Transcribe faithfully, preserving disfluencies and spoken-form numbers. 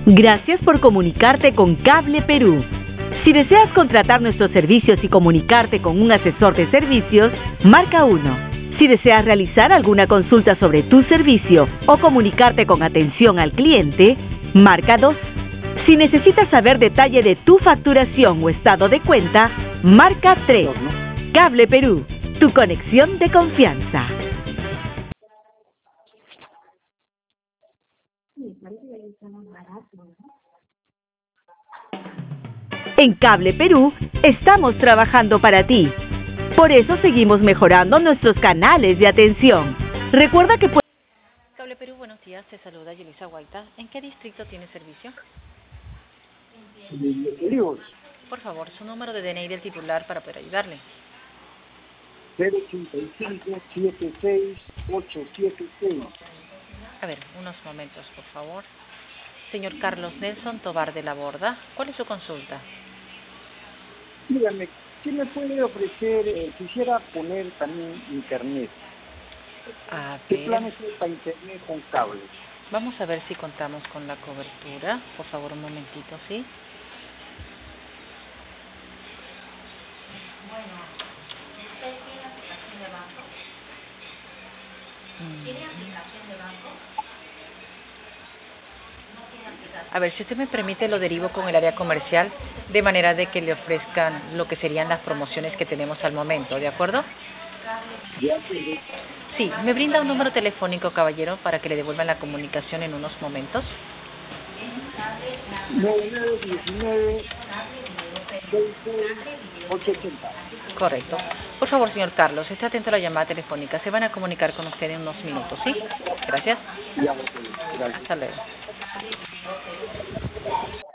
Gracias por comunicarte con Cable Perú. Si deseas contratar nuestros servicios y comunicarte con un asesor de servicios, marca uno. Si deseas realizar alguna consulta sobre tu servicio o comunicarte con atención al cliente, marca dos. Si necesitas saber detalle de tu facturación o estado de cuenta, marca tres. Cable Perú, tu conexión de confianza. En Cable Perú estamos trabajando para ti. Por eso seguimos mejorando nuestros canales de atención. Recuerda que puedes... Cable Perú, buenos días. Te saluda Yelisa Guaita. ¿En qué distrito tiene servicio? Olivos. Por favor, su número de D N I del titular para poder ayudarle. cero ochenta y cinco, setenta y seis, ochocientos setenta y seis. A ver, unos momentos, por favor. Señor Carlos Nelson Tobar de la Borda, ¿cuál es su consulta? Dígame, ¿qué me puede ofrecer? Eh, quisiera poner también internet. A ¿Qué ver, planes hay para internet con cable? vamos a ver si contamos con la cobertura. Por favor, un momentito, ¿sí? ¿Usted tiene aplicación de banco? ¿Tiene aplicación de banco? No tiene aplicación. A ver, si usted me permite, lo derivo con el área comercial, de manera de que le ofrezcan lo que serían las promociones que tenemos al momento, ¿de acuerdo? Ya sé. Sí, me brinda un número telefónico, caballero, para que le devuelvan la comunicación en unos momentos. nueve nueve uno nueve, seis seis, ocho ochenta. Correcto. Por favor, señor Carlos, esté atento a la llamada telefónica. Se van a comunicar con usted en unos minutos, ¿sí? Gracias. Ya lo sé. Gracias. Hasta luego.